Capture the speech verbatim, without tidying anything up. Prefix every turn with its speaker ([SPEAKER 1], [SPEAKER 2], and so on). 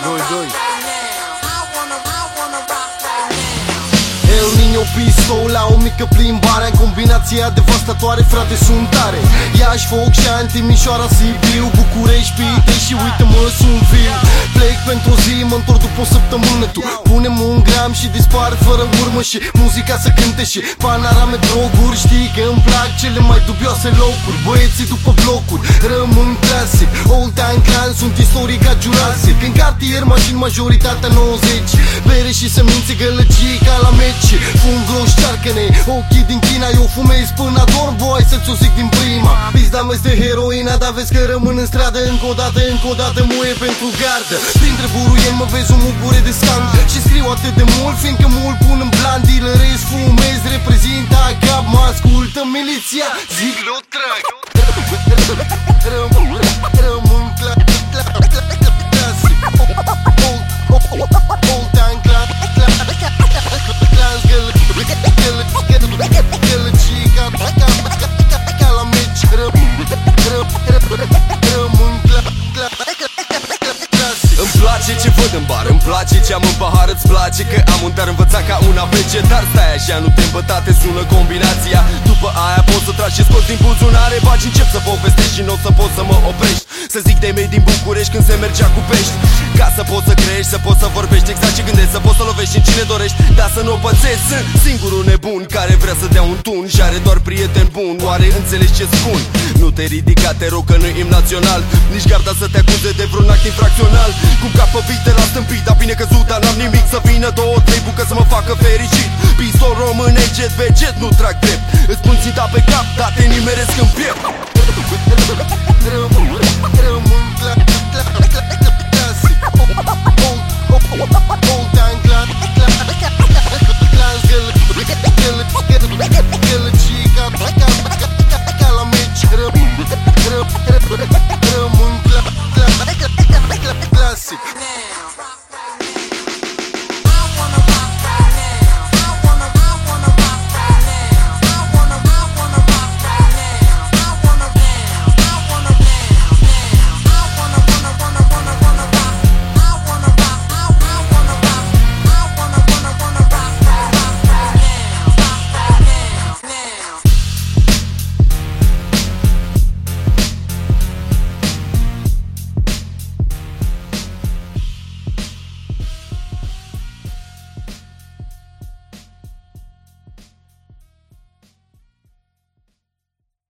[SPEAKER 1] doi doi. El Nino Pistol la o mică plimbare în combinația devastatoare, frate, sunt tare. Iași, Foc și Timișoara, Sibiu, București, Pitești și uite-mă, sunt viu. Plec pentru o zi, mă întorc după o săptămână. Tu punem un gram și dispar fără urmă și muzica să cânte și panorame, droguri. Știi că îmi plac cele mai dubioase locuri. Băieții după blocuri rămân clasic. Old Time Clan sunt istorii ca Jurassic. În cartier mașini majoritatea nouăzeci. Bere și semințe, gălăcii ca la meci. Fum gros, șarcăne, ochii din China. Eu fumez până ador, boy, să-ți o zic din prima. Pizda mea de heroina, dar vezi că rămân în stradă. Încă o dată, încă o dată, muie pentru gardă. Printre buruieni mă vezi o mugure de scan. Și scriu atât de mult, fiindcă mult pun în plan. Dealerez, fumez, reprezint agap. Mă ascultă miliția, zic lo trag. Rămân, rămân clasic. Old time clan, gălăcii ca la meci. Rămân clasic.
[SPEAKER 2] Îmi place ce văd în bar, îmi place ce am în pahar. Îți place că am un dar învățat ca un vegetar. Stai așa, nu te îmbăta, te sună combinația. După aia poți să tragi și scoți din buzunare. Bagi, încep să povestești și nu o să poți să mă oprești. Să zic de mei din București când se mergea cu pești. Ca să poți să crești, să poți să vorbești exact ce gândești, să poți să lovești în cine dorești. Dar să nu o pățești, sunt singurul nebun care vrea să dea un tun și are doar prieten bun. Oare înțelegi ce spun? Nu te ridica, te rog, că nu-i imn național. Nici garda să te acuze de vreun act infracțional. Cum capă vite la stâmpit, dar bine căzut, dar n-am nimic. Să vină două, trei bucă să mă facă fericit. Pistol române, jet pe jet, nu trag drept. Îți pun ținta pe cap, dar te nimeresc în piept.
[SPEAKER 1] Rămân clasic. Old time clan, gălăcii ca la meci. Rămân clasic.